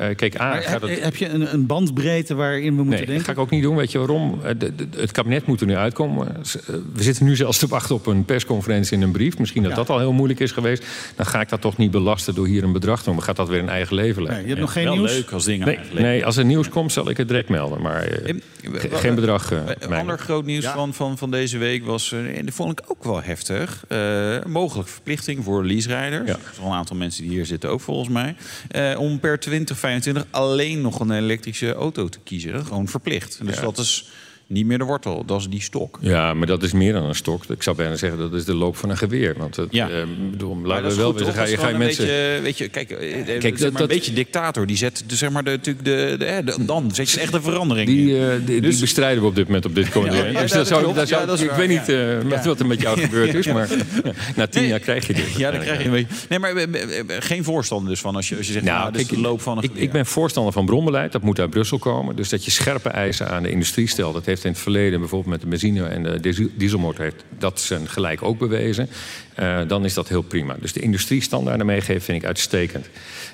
heb je een bandbreedte waarin we moeten denken? Dat ga ik ook niet doen. Weet je waarom? Het kabinet moet er nu uitkomen. We zitten nu zelfs te wachten op een persconferentie en een brief. Misschien dat al heel moeilijk is geweest. Dan ga ik dat toch niet belasten door hier een bedrag te noemen. Gaat dat weer een eigen leven leiden. Je hebt nog geen nieuws? Leuk als dingen nee, als er nieuws komt, zal ik het direct melden. Maar geen bedrag. Een ander groot nieuws van deze week was, en dat vond ik ook wel heftig, mogelijk verplichting voor leaserijders. Er zijn al een aantal mensen die hier zitten ook volgens mij. Om per 2025 alleen nog een elektrische auto te kiezen. Gewoon verplicht. Dus dat is niet meer de wortel, dat is die stok. Ja, maar dat is meer dan een stok. Ik zou bijna zeggen, dat is de loop van een geweer. Want laten we wel weten, ga je mensen... Weet je, kijk, zeg maar een beetje dictator. Die zet dan zet je echt een verandering die bestrijden we op dit moment op dit continent. Ik weet niet wat er met jou gebeurd is, maar na 10 jaar krijg je dit. Ja, dan krijg je een beetje... Nee, maar geen voorstander dus van als je zegt, dit is de loop van een geweer. Ik ben voorstander van bronbeleid, dat moet uit Brussel komen. Dus dat je scherpe eisen aan de industrie stelt, dat heeft in het verleden bijvoorbeeld met de benzine en de dieselmotor heeft dat zijn gelijk ook bewezen. Dan is dat heel prima. Dus de industriestandaarden meegeven vind ik uitstekend.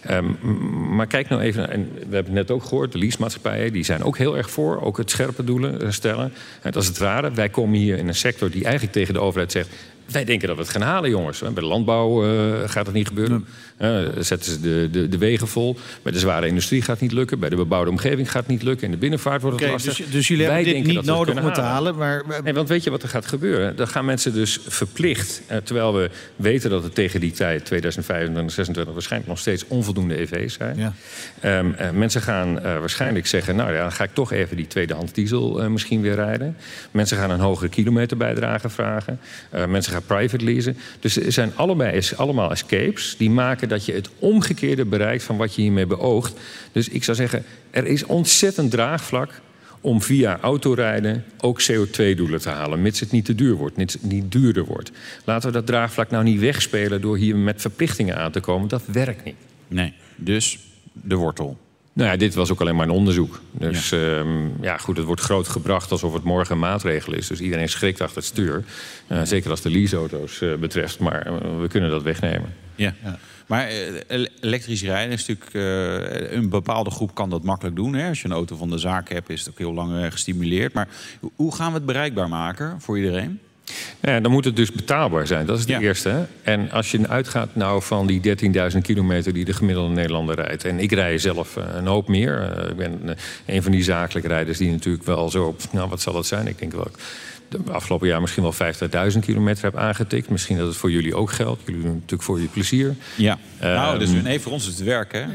Maar kijk nou even, en we hebben het net ook gehoord, de leasemaatschappijen die zijn ook heel erg voor, ook het scherpe doelen stellen. Dat is het rare. Wij komen hier in een sector die eigenlijk tegen de overheid zegt, wij denken dat we het gaan halen, jongens. Bij de landbouw gaat het niet gebeuren. Zetten ze de wegen vol. Bij de zware industrie gaat het niet lukken. Bij de bebouwde omgeving gaat het niet lukken. In de binnenvaart wordt het lastig. Dus jullie hebben dit niet nodig om te halen? Nee, want weet je wat er gaat gebeuren? Dan gaan mensen dus verplicht, terwijl we weten dat het tegen die tijd, 2025, 2026, waarschijnlijk nog steeds onvoldoende EV's zijn. Ja. Mensen gaan waarschijnlijk zeggen, nou ja, dan ga ik toch even die tweedehands diesel misschien weer rijden. Mensen gaan een hogere kilometerbijdrage vragen. Mensen gaan private leasen. Dus er zijn allemaal escapes die maken dat je het omgekeerde bereikt van wat je hiermee beoogt. Dus ik zou zeggen, er is ontzettend draagvlak om via autorijden ook CO2-doelen te halen, mits het niet te duur wordt, mits het niet duurder wordt. Laten we dat draagvlak nou niet wegspelen door hier met verplichtingen aan te komen. Dat werkt niet. Nee, dus de wortel. Nou ja, dit was ook alleen maar een onderzoek. Dus goed, het wordt groot gebracht alsof het morgen een maatregel is. Dus iedereen schrikt achter het stuur. Zeker als de leaseauto's betreft. Maar we kunnen dat wegnemen. Ja. Maar elektrisch rijden is natuurlijk... een bepaalde groep kan dat makkelijk doen. Hè? Als je een auto van de zaak hebt, is het ook heel lang gestimuleerd. Maar hoe gaan we het bereikbaar maken voor iedereen? Ja, dan moet het dus betaalbaar zijn. Dat is de eerste. Hè? En als je uitgaat nou van die 13.000 kilometer die de gemiddelde Nederlander rijdt. En ik rij zelf een hoop meer. Ik ben een van die zakelijke rijders die natuurlijk wel zo... Nou, wat zal dat zijn? Ik denk wel... de afgelopen jaar misschien wel 50.000 kilometer heb aangetikt. Misschien dat het voor jullie ook geldt. Jullie doen het natuurlijk voor je plezier. Ja. Voor ons is het werk, hè?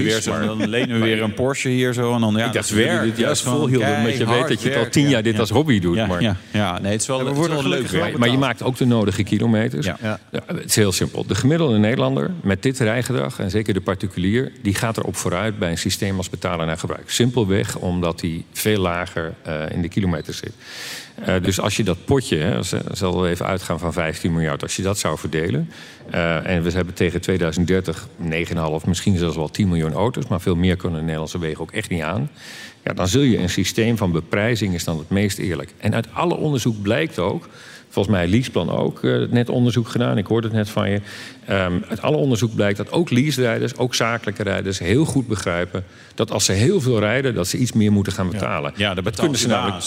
Dan lenen we weer een Porsche hier zo. En dan, dat is werk. Dit juist volhielden, omdat je weet dat je het al 10 jaar dit als hobby doet. Het is wel leuk. Maar je maakt ook de nodige kilometers. Ja, het is heel simpel. De gemiddelde Nederlander met dit rijgedrag, en zeker de particulier, die gaat erop vooruit bij een systeem als betalen naar gebruik. Simpelweg omdat hij veel lager in de kilometers zit. Dus als je dat potje, zal we even uitgaan van 15 miljard... als je dat zou verdelen... en we hebben tegen 2030 9,5, misschien zelfs wel 10 miljoen auto's... maar veel meer kunnen de Nederlandse wegen ook echt niet aan. Ja, dan zul je een systeem van beprijzing is dan het meest eerlijk. En uit alle onderzoek blijkt ook, volgens mij Leaseplan ook net onderzoek gedaan. Ik hoorde het net van je. Uit alle onderzoek blijkt dat ook leaserijders, ook zakelijke rijders, heel goed begrijpen dat als ze heel veel rijden, dat ze iets meer moeten gaan betalen. Ja, dat kunnen ze namelijk.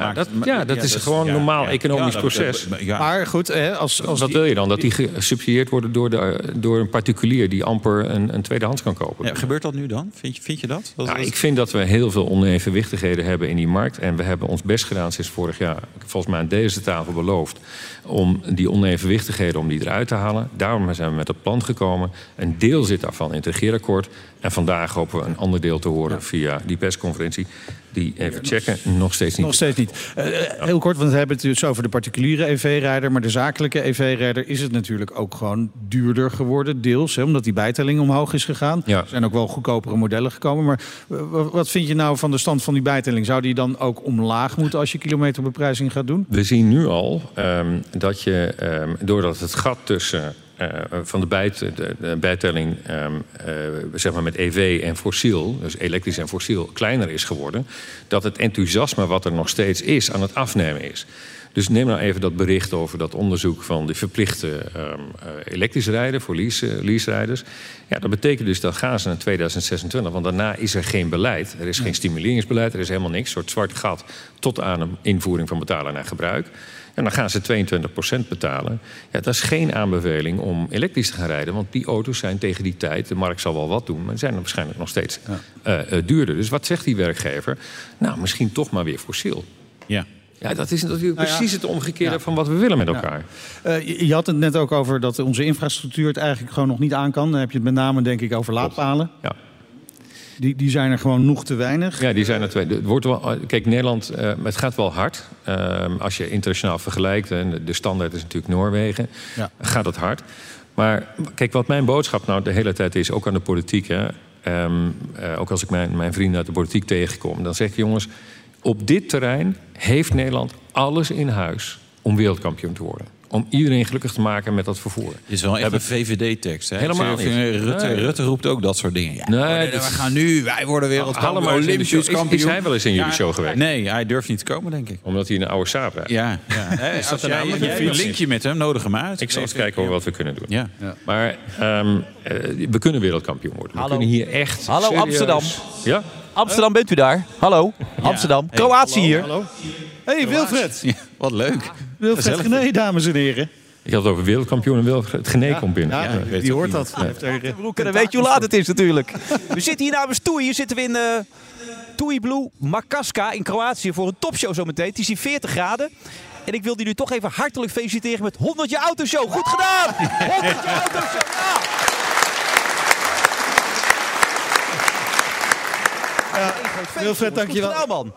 Dat is gewoon een normaal economisch proces. Maar goed, wat wil je dan? Dat die gesubsidieerd worden door een particulier die amper een tweedehands kan kopen. Ja, gebeurt dat nu dan? Vind je dat? Ik vind dat we heel veel onevenwichtigheden hebben in die markt. En we hebben ons best gedaan sinds vorig jaar, volgens mij aan deze tafel beloofd, om die onevenwichtigheden om die eruit te halen. Daarom zijn we met het plan gekomen. Een deel zit daarvan in het regeerakkoord. En vandaag hopen we een ander deel te horen via die persconferentie. Die even checken, nog steeds niet. Nog steeds niet. Heel kort, want we hebben het dus over de particuliere EV-rijder. Maar de zakelijke EV-rijder is het natuurlijk ook gewoon duurder geworden. Deels, omdat die bijtelling omhoog is gegaan. Ja. Er zijn ook wel goedkopere modellen gekomen. Maar wat vind je nou van de stand van die bijtelling? Zou die dan ook omlaag moeten als je kilometerbeprijzing gaat doen? We zien nu al dat je, doordat het gat tussen van de bijtelling zeg maar met EV en fossiel, dus elektrisch en fossiel, kleiner is geworden, dat het enthousiasme wat er nog steeds is aan het afnemen is. Dus neem nou even dat bericht over dat onderzoek van de verplichte elektrisch rijden voor leaserijders. Ja, dat betekent dus dat gaan ze naar 2026, want daarna is er geen beleid. Er is geen stimuleringsbeleid, er is helemaal niks. Een soort zwart gat tot aan een invoering van betalen naar gebruik. En dan gaan ze 22% betalen. Ja, dat is geen aanbeveling om elektrisch te gaan rijden. Want die auto's zijn tegen die tijd, de markt zal wel wat doen, maar zijn waarschijnlijk nog steeds duurder. Dus wat zegt die werkgever? Nou, misschien toch maar weer fossiel. Ja. Ja, dat is natuurlijk precies het omgekeerde van wat we willen met elkaar. Je had het net ook over dat onze infrastructuur het eigenlijk gewoon nog niet aan kan. Dan heb je het met name, denk ik, over laadpalen. Ja. Die zijn er gewoon nog te weinig. Ja, die zijn er twee. Het wordt wel, kijk, Nederland, het gaat wel hard. Als je internationaal vergelijkt, en de standaard is natuurlijk Noorwegen, gaat het hard. Maar kijk, wat mijn boodschap nou de hele tijd is, ook aan de politiek, hè, ook als ik mijn vrienden uit de politiek tegenkom, dan zeg ik, jongens, op dit terrein heeft Nederland alles in huis om wereldkampioen te worden. Om iedereen gelukkig te maken met dat vervoer. Het is wel echt een VVD-tekst. Helemaal niet. Rutte roept ook dat soort dingen. Ja. Wij worden wereldkampioen. Olympisch kampioen. Is hij wel eens in jullie show geweest? Nee, hij durft niet te komen, denk ik. Omdat hij een oude saap rijdt. Ja. Als jij een linkje met hem, nodig hem uit. Ik zal eens kijken wat we kunnen doen. Ja. Maar we kunnen wereldkampioen worden. We kunnen hier echt serieus... Amsterdam. Ja? Amsterdam, bent u daar? Hallo, Amsterdam. Hey, Kroatië hier. Hallo. Hey, Wilfred. Ja, wat leuk. Wilfred Gené, dames en heren. Ik had het over wereldkampioen en Wilfred Gené komt binnen. Ja, die hoort dat. Dan weet je hoe laat het is natuurlijk. We zitten hier namens TUI. Hier zitten we in TUI Blue Makarska in Kroatië voor een topshow zometeen. Het is hier 40 graden. En ik wil jullie toch even hartelijk feliciteren met 100 jaar Autoshow. Goed gedaan! 100 jaar Autoshow, ja! Wilfred, dankjewel. Goed gedaan, man.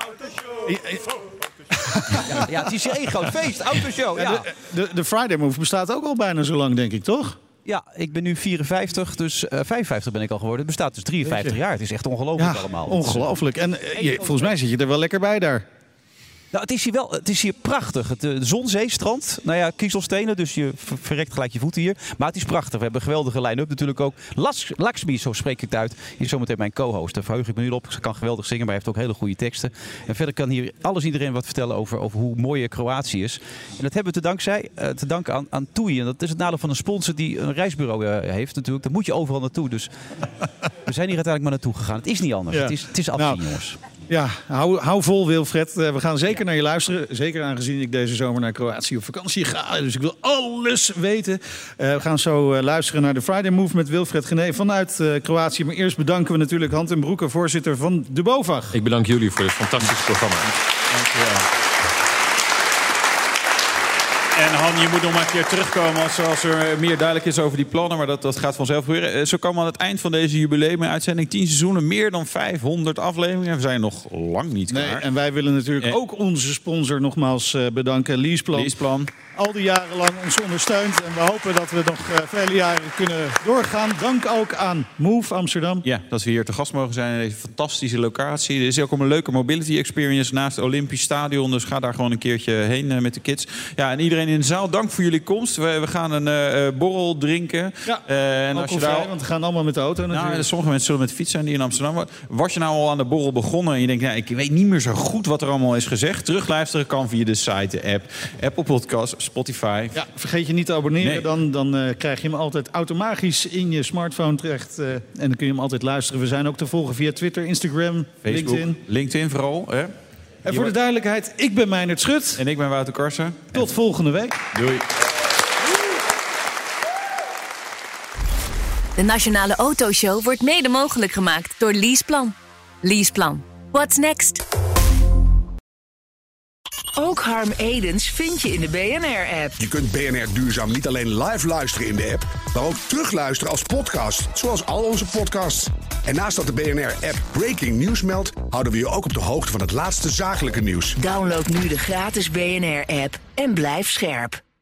Ja, het is hier één groot feest. Autoshow, ja. De Friday Move bestaat ook al bijna zo lang, denk ik, toch? Ja, ik ben nu 54, dus 55 ben ik al geworden. Het bestaat dus 53 jaar. Het is echt ongelooflijk allemaal. Ongelooflijk. En volgens mij zit je er wel lekker bij daar. Nou, het is hier prachtig. De zon, zee, strand. Nou ja, kiezelstenen, dus je verrekt gelijk je voeten hier. Maar het is prachtig. We hebben een geweldige line-up natuurlijk ook. Lakshmi, zo spreek ik het uit, is zometeen mijn co-host. Daar verheug ik me nu op. Ze kan geweldig zingen, maar hij heeft ook hele goede teksten. En verder kan hier iedereen wat vertellen over hoe mooi Kroatië is. En dat hebben we te danken aan TUI. En dat is het nadeel van een sponsor die een reisbureau heeft natuurlijk. Daar moet je overal naartoe. Dus we zijn hier uiteindelijk maar naartoe gegaan. Het is niet anders. Ja. Het is afzien, jongens. Ja, hou vol, Wilfred. We gaan zeker naar je luisteren. Zeker aangezien ik deze zomer naar Kroatië op vakantie ga. Dus ik wil alles weten. We gaan zo luisteren naar de Friday Move met Wilfred Gené vanuit Kroatië. Maar eerst bedanken we natuurlijk Han ten Broeke, voorzitter van de BOVAG. Ik bedank jullie voor het fantastische programma. Dankjewel. En Han, je moet nog maar een keer terugkomen als er meer duidelijk is over die plannen. Maar dat gaat vanzelf gebeuren. Zo komen we aan het eind van deze jubileumuitzending. 10 seizoenen, meer dan 500 afleveringen. We zijn nog lang niet klaar. Nee, en wij willen natuurlijk ook onze sponsor nogmaals bedanken. Leaseplan. al die jaren lang ons ondersteunt. En we hopen dat we nog vele jaren kunnen doorgaan. Dank ook aan Move Amsterdam. Ja, dat we hier te gast mogen zijn in deze fantastische locatie. Er is ook een leuke mobility experience naast het Olympisch Stadion. Dus ga daar gewoon een keertje heen met de kids. Ja, en iedereen in de zaal, dank voor jullie komst. We gaan een borrel drinken. Ja, en als je daar... want we gaan allemaal met de auto natuurlijk. Nou, sommige mensen zullen met de fiets zijn die in Amsterdam waren. Was je nou al aan de borrel begonnen en je denkt, nou, ik weet niet meer zo goed wat er allemaal is gezegd. Terugluisteren kan via de site, de app, Apple Podcast, Spotify. Ja, vergeet je niet te abonneren. Dan krijg je hem altijd automatisch in je smartphone terecht. En dan kun je hem altijd luisteren. We zijn ook te volgen via Twitter, Instagram, Facebook, LinkedIn vooral. Hè? En voor de duidelijkheid, ik ben Meindert Schut. En ik ben Wouter Karsen. Tot volgende week. Doei. De Nationale Autoshow wordt mede mogelijk gemaakt door Leaseplan. Leaseplan. What's next? Ook Harm Edens vind je in de BNR-app. Je kunt BNR Duurzaam niet alleen live luisteren in de app, maar ook terugluisteren als podcast, zoals al onze podcasts. En naast dat de BNR-app Breaking News meldt, houden we je ook op de hoogte van het laatste zakelijke nieuws. Download nu de gratis BNR-app en blijf scherp.